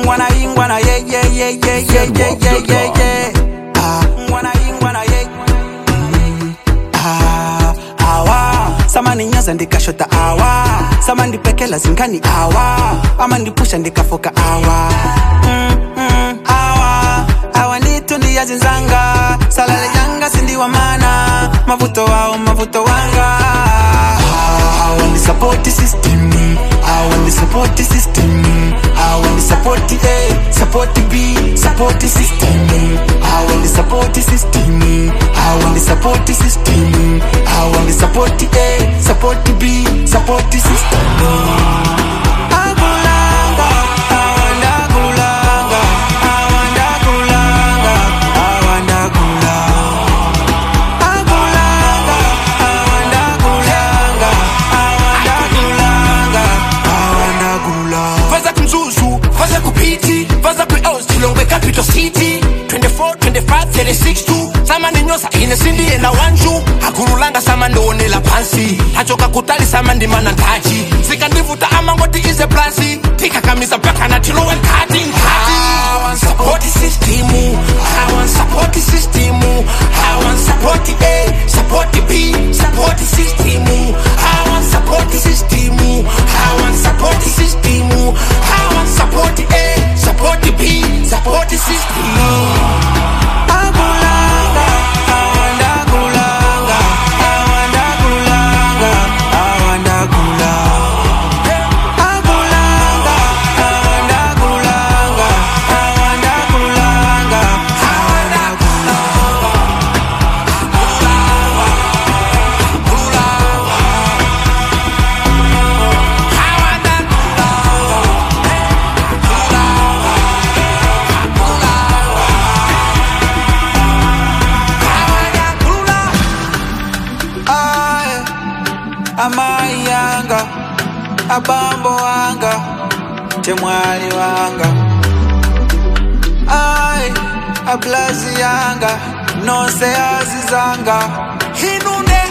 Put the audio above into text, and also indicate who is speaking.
Speaker 1: Ngwana yeah. Ngwana yeah. Awa samani nyaza ndikashota awa samani pekela zinkani awa ama ndipusha ndikafoka awa awa nitu ndiyazinzanga salale yanga sindi wa mana mavuto wanga I want the support system I want the support system I want the support A support B support system I want the support system I want the support system I want the support A support B support system Capital City 24, 25, 36 too. Sama ninyosa inesindi ena wanju Hakurulanga sama ndonela pansi Hachoka kutali sama ndimana ntaji Sika ndivuta ama ngoti ize plasi Tika kamisa paka na tilo and cutting I want support the system I want support the system I want support the A support the B support the system I want support the system I want support the system I want support the A support the B support the system Amayanga abambo wanga temwali wanga ai ablazi yanga no se azizanga hinune